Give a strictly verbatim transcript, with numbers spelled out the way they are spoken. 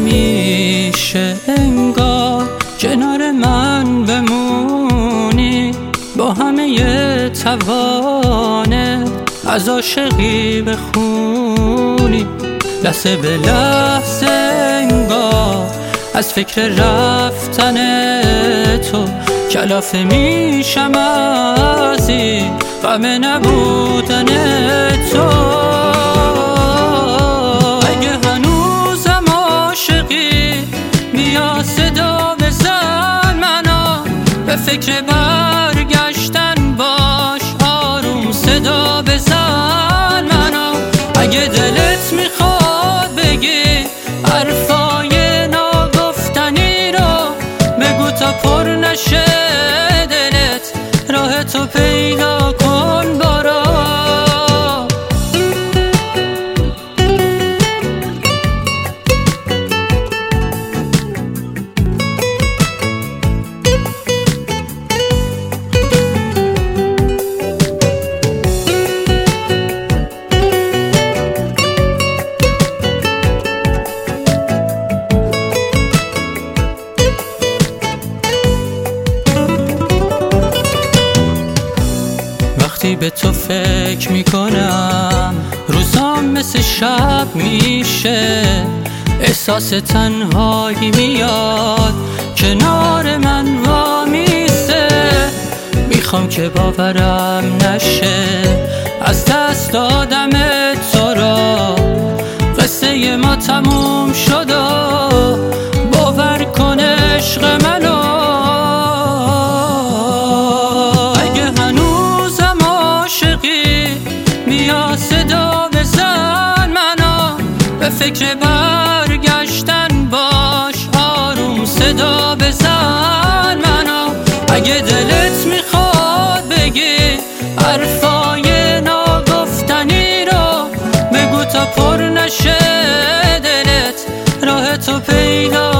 میشه انگار کنار من بمونی، با همه توانه از عاشقی بخونی. لحظه به لحظه انگار از فکر رفتن تو کلافه میشم از این غم نبودن تو. اگه هنوزم عاشقی بیا صدا بزن منو، به فکر برگشتن باش آروم صدا بزن منو. اگه دلت میخواد بگی حرفای ناگفتنی رو بگو تا پر نشه دلت، راه تو پیدا کن برو. وقتی به تو فکر میکنم روزام مثل شب میشه، احساس تنهایی میاد کنار من وامیسته. میخوام که باورم نشه از دست دادم تو را، قصه ما تموم شد و باور کن عشق منو. بیا صدا بزن منو، به فکر برگشتن باش آروم صدا بزن منو. اگه دلت میخواد بگی حرفای ناگفتنی رو بگو تا پر نشه دلت، راه تو پیدا